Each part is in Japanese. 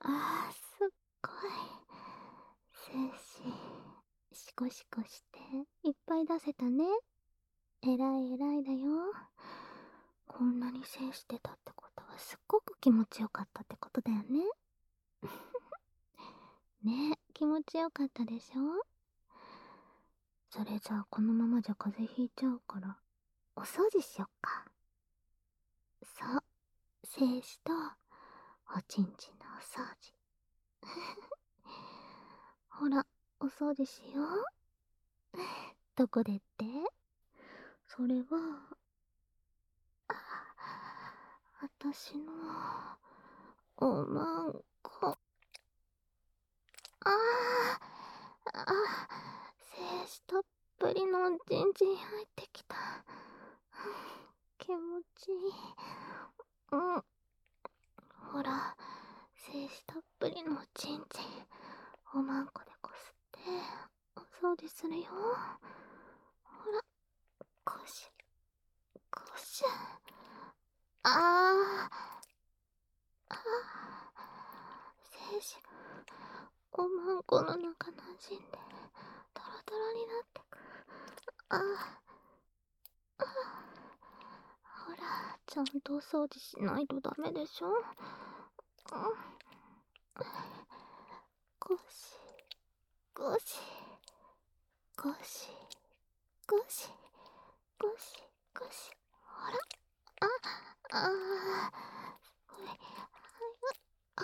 あー、すっごい。精子、シコシコして、いっぱい出せたね。えらいえらいだよ。こんなに精子出たってことはすっごく気持ちよかったってことだよね。ね、気持ちよかったでしょ。それじゃあこのままじゃ風邪ひいちゃうから、お掃除しよっか。そう、精子と、おちんちんのお掃除。ほら、お掃除しよう。どこでって？それは、私の、おまんこ。あ精子たっぷりのじんじん入ってきた。気持ちいい。うん。ほら、精子たっぷりのちんちん、おまんこでこすって、お掃除するよ。ほら、こし、こしゅ。ああ、精子が、おまんこの中なじんで、トロトロになってく。ああ、ほら、ちゃんとお掃除しないとダメでしょ。うん。ゴシ、ゴシ、ゴシ、ゴシ、ゴシ、ゴシ。ほら、あ、すごい。あ、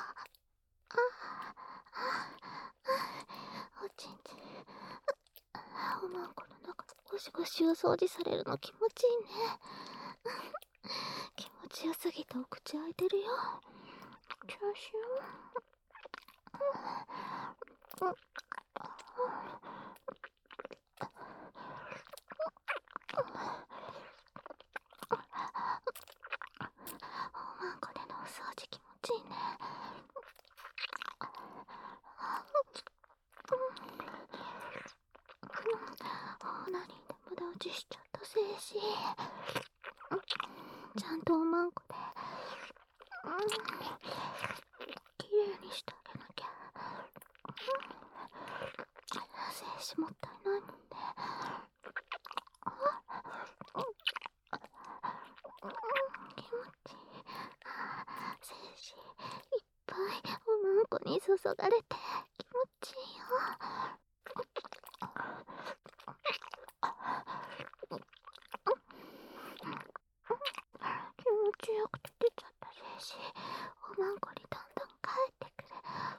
おちんちん。おまんこの中でゴシゴシお掃除されるの気持ちいいね。気持ちよすぎてお口開いてるよ。チャーシュー。おまんこでのお掃除気持ちいいね。オナニーで無駄打ちしちゃった精子。ちゃんとおまんこで、きれいにしてあげなきゃ。精子もったいないもんね。気持ちいい。精子いっぱいおまんこに注がれて気持ちいいよ。気持ちよくて出ちゃった精子、おまんこにどんどん帰ってくる。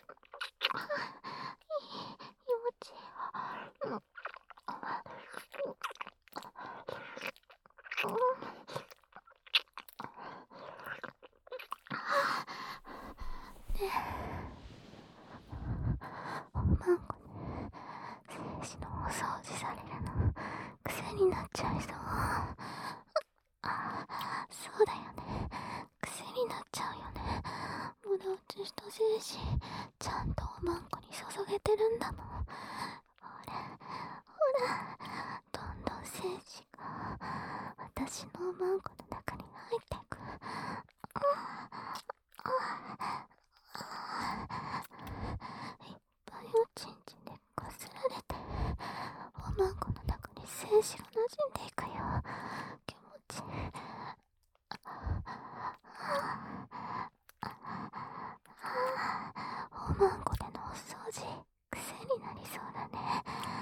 気持ちいいよ。おまんこで精子のお掃除されるの癖になっちゃいそう。そうだよね、癖になっちゃうよね。無駄打ちした精子ちゃんとおまんこに注げてるんだもん。ほらほら、どんどん精子が私のおまんこの中に入っていく。いっぱいおちんちんでこすられて、おまんこの中に精子が馴染んでいくよ。気持ちいい。おまんこでのお掃除癖になりそうだね。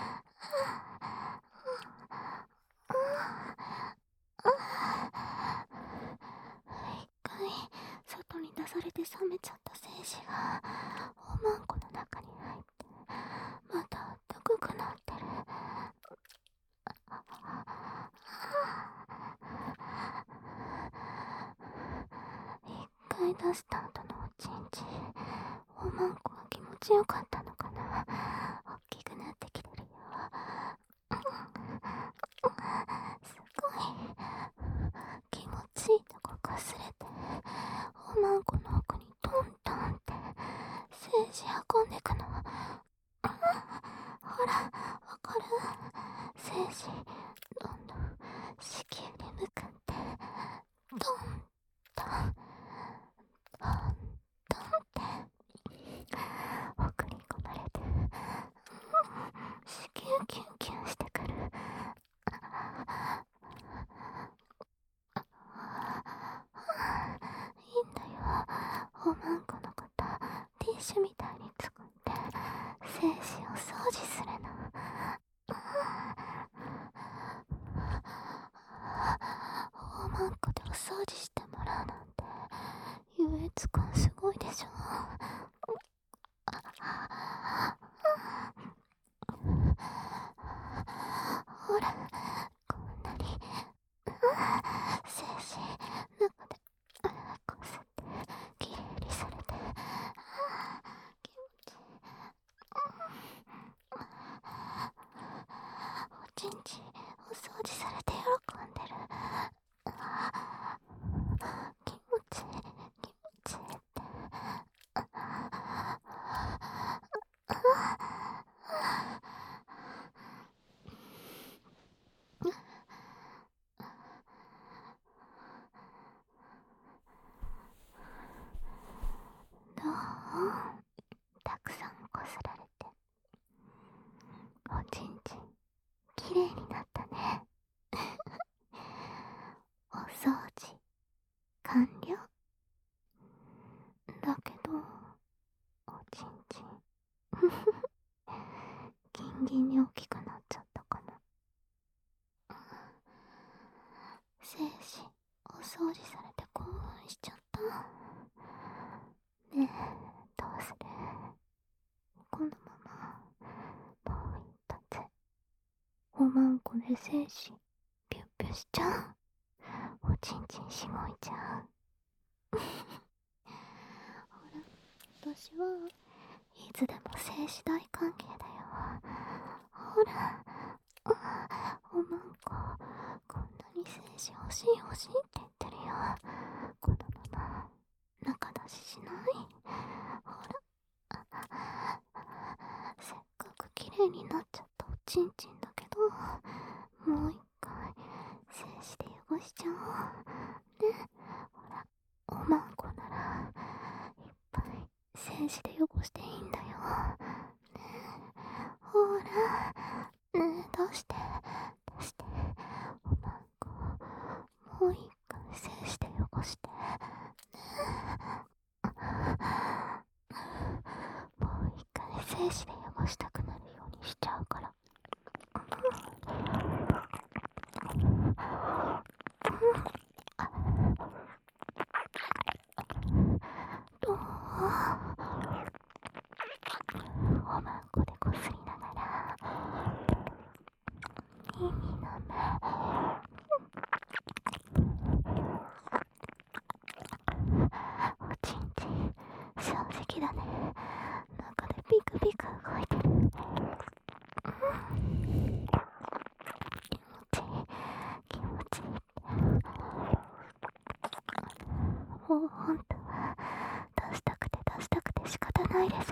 一回外に出されて冷めちゃった精子がおまんこの中に入ってまたあったかくなってる。一回出した後のおちんちん、おまんこが気持ちよかったのかな。大きくなってきてるよ。すごい気持ちいいとこかすれて、おまんこの奥にトントンって精子運んでくの。ほら、わかる？精子どんどん子宮に向かってトントントントンって酒みたいに作って精子を掃除するの。大まんこでお掃除してもらうなんて優越感すごいでしょ。ほら、こんなに精子中でこすってきれいにされて気持ちいい。おちんちんお掃除されて喜んでる。気持ちいい気持ちいいって。どう？たくさんこすられておちんちんきれいになったね。お掃除完了。だけどおちんちんギンギンに大きくなっちゃったかな。精子お掃除されて興奮しちゃった。ねえ、どうする？このままもう一発おまんこで精子ピュッピュしちゃう。おちんちんしごいちゃう。ほら、私はいつでも精子大歓迎だよ。ほら、おまんここんなに精子欲しい欲しいって言ってるよ。このまま中出ししない？ほら、せっかくきれいになっちゃったおちんちんだけど、もう一回精子で汚しちゃおうね。ほら、おまんこならいっぱい精子で汚していいんだよね。ほらねえ、出して出して。おまんこもう一回精子で汚してね。もう一回精子で汚したくなるようにしちゃうから。どう？おまんこでこすりながら耳の目おちんちん正直だね。中でピクピク動いてる。気持ちいいって。もうほんとは出したくて仕方ないでしょ。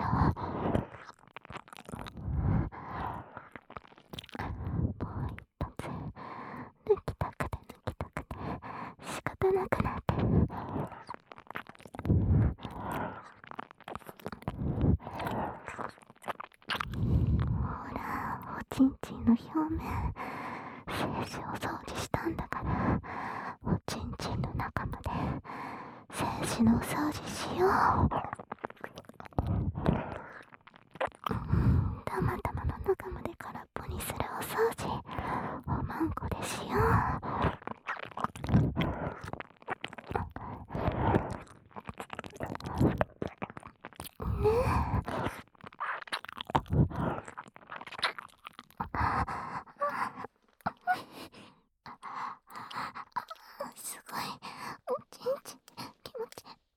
もう一発抜きたくて仕方なくなってる。ほら、おちんちんの表面精子を掃除したんだから、おちんちんの中まで精子のお掃除しよう。たまたまの中まで空っぽにするお掃除おまんこでしようねえ。すごいおちんちん気持ちいい。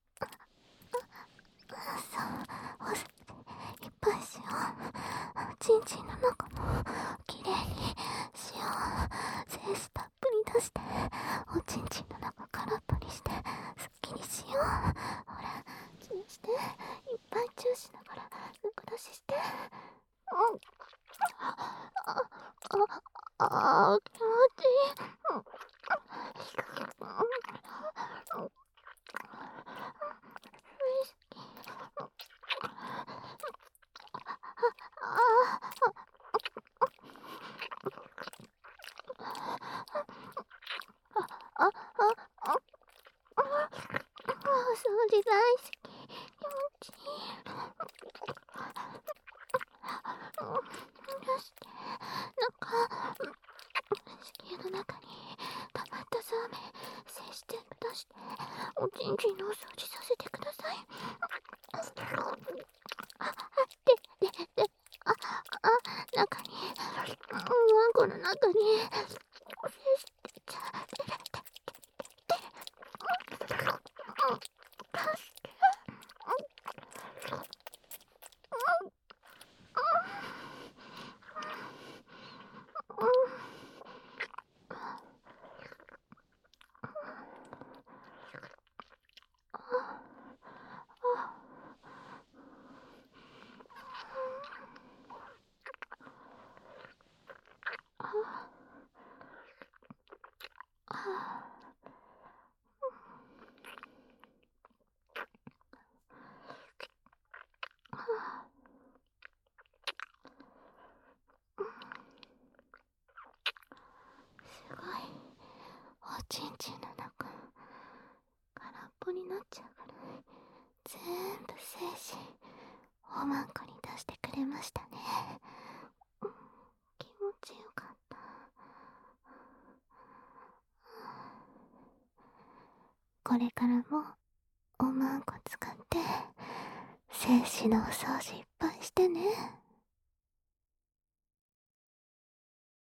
そう、お掃除いっぱいしよう。おちんちんの中もきれいにしよう。精子たっぷり出しておちんちんの中空っぽにしてすっきりしよう。ほら、チューしていっぱいチューしながら中出しして。気持ちいい。あ、あ、あ、お掃除大好き。気持ちいい。 おちんちんのお掃除させてください。で、中に、ワンコの中に、すごい。おちんちんの中、空っぽになっちゃうぐらい、全部精子、おまんこに出してくれましたね。気持ちよかった。これからも、おまんこ使って、精子のお掃除いっぱいしてね。